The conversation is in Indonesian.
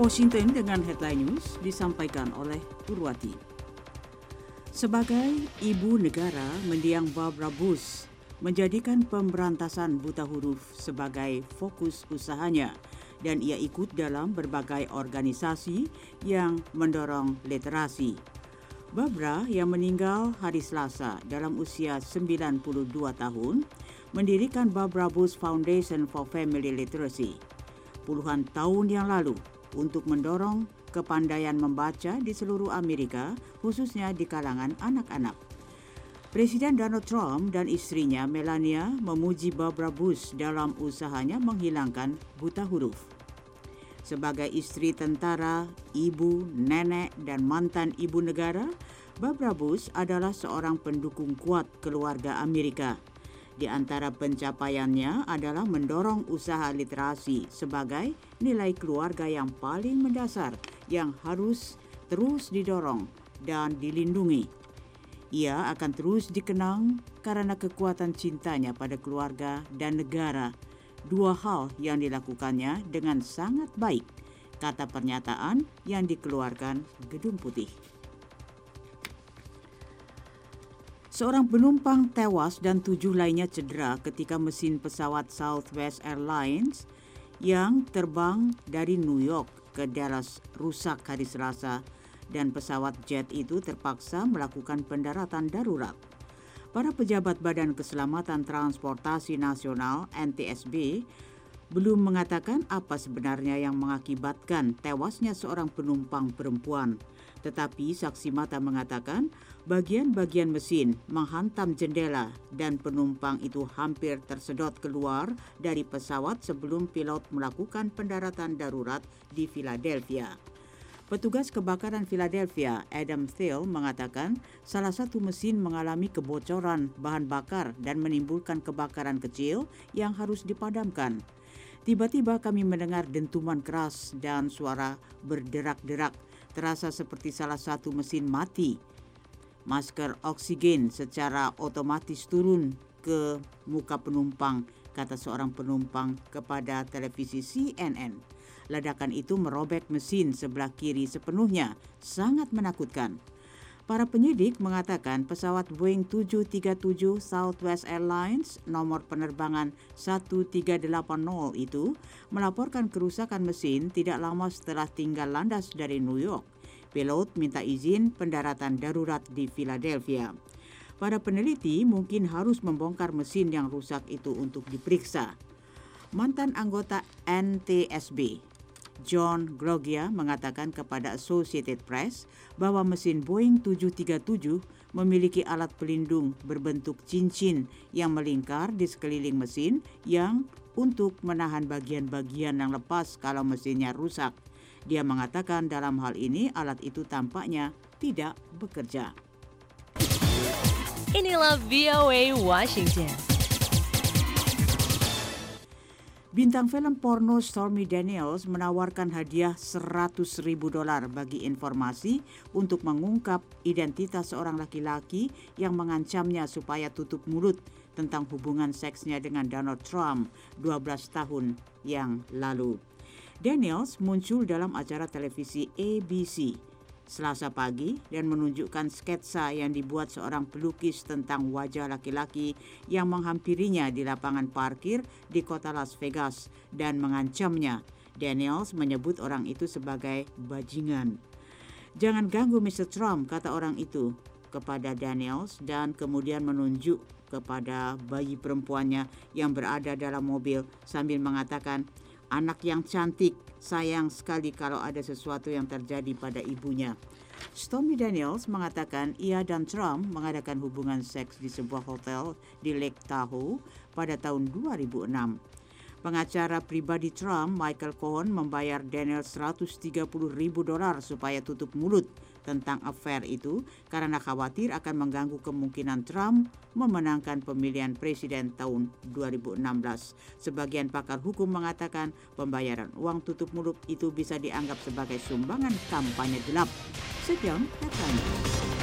Washington dengan headline news disampaikan oleh Purwati. Sebagai ibu negara, mendiang Barbara Bush menjadikan pemberantasan buta huruf sebagai fokus usahanya dan ia ikut dalam berbagai organisasi yang mendorong literasi. Barbara yang meninggal hari Selasa dalam usia 92 tahun mendirikan Barbara Bush Foundation for Family Literacy puluhan tahun yang lalu untuk mendorong kepandaian membaca di seluruh Amerika, khususnya di kalangan anak-anak. Presiden Donald Trump dan istrinya Melania memuji Barbara Bush dalam usahanya menghilangkan buta huruf. Sebagai istri tentara, ibu, nenek, dan mantan ibu negara, Barbara Bush adalah seorang pendukung kuat keluarga Amerika. Di antara pencapaiannya adalah mendorong usaha literasi sebagai nilai keluarga yang paling mendasar yang harus terus didorong dan dilindungi. Ia akan terus dikenang karena kekuatan cintanya pada keluarga dan negara, dua hal yang dilakukannya dengan sangat baik, kata pernyataan yang dikeluarkan Gedung Putih. Seorang penumpang tewas dan 7 lainnya cedera ketika mesin pesawat Southwest Airlines yang terbang dari New York ke Dallas rusak hari Selasa dan pesawat jet itu terpaksa melakukan pendaratan darurat. Para pejabat Badan Keselamatan Transportasi Nasional (NTSB) belum mengatakan apa sebenarnya yang mengakibatkan tewasnya seorang penumpang perempuan. Tetapi saksi mata mengatakan bagian-bagian mesin menghantam jendela dan penumpang itu hampir tersedot keluar dari pesawat sebelum pilot melakukan pendaratan darurat di Philadelphia. Petugas kebakaran Philadelphia, Adam Thiel, mengatakan salah satu mesin mengalami kebocoran bahan bakar dan menimbulkan kebakaran kecil yang harus dipadamkan. Tiba-tiba kami mendengar dentuman keras dan suara berderak-derak. Terasa seperti salah satu mesin mati. Masker oksigen secara otomatis turun ke muka penumpang, kata seorang penumpang kepada televisi CNN. Ledakan itu merobek mesin sebelah kiri sepenuhnya, sangat menakutkan. Para penyidik mengatakan pesawat Boeing 737 Southwest Airlines nomor penerbangan 1380 itu melaporkan kerusakan mesin tidak lama setelah tinggal landas dari New York. Pilot minta izin pendaratan darurat di Philadelphia. Para peneliti mungkin harus membongkar mesin yang rusak itu untuk diperiksa. Mantan anggota NTSB John Glogia mengatakan kepada Associated Press bahwa mesin Boeing 737 memiliki alat pelindung berbentuk cincin yang melingkar di sekeliling mesin yang untuk menahan bagian-bagian yang lepas kalau mesinnya rusak. Dia mengatakan dalam hal ini alat itu tampaknya tidak bekerja. Inilah VOA Washington. Bintang film porno Stormy Daniels menawarkan hadiah $100.000 bagi informasi untuk mengungkap identitas seorang laki-laki yang mengancamnya supaya tutup mulut tentang hubungan seksnya dengan Donald Trump 12 tahun yang lalu. Daniels muncul dalam acara televisi ABC Selasa pagi dan menunjukkan sketsa yang dibuat seorang pelukis tentang wajah laki-laki yang menghampirinya di lapangan parkir di kota Las Vegas dan mengancamnya. Daniels menyebut orang itu sebagai bajingan. "Jangan ganggu Mr. Trump," kata orang itu kepada Daniels dan kemudian menunjuk kepada bayi perempuannya yang berada dalam mobil sambil mengatakan, "Anak yang cantik, sayang sekali kalau ada sesuatu yang terjadi pada ibunya." Stormy Daniels mengatakan ia dan Trump mengadakan hubungan seks di sebuah hotel di Lake Tahoe pada tahun 2006. Pengacara pribadi Trump, Michael Cohen, membayar Daniels $130.000 supaya tutup mulut tentang affair itu karena khawatir akan mengganggu kemungkinan Trump memenangkan pemilihan presiden tahun 2016. Sebagian pakar hukum mengatakan pembayaran uang tutup mulut itu bisa dianggap sebagai sumbangan kampanye gelap. Sekian katanya.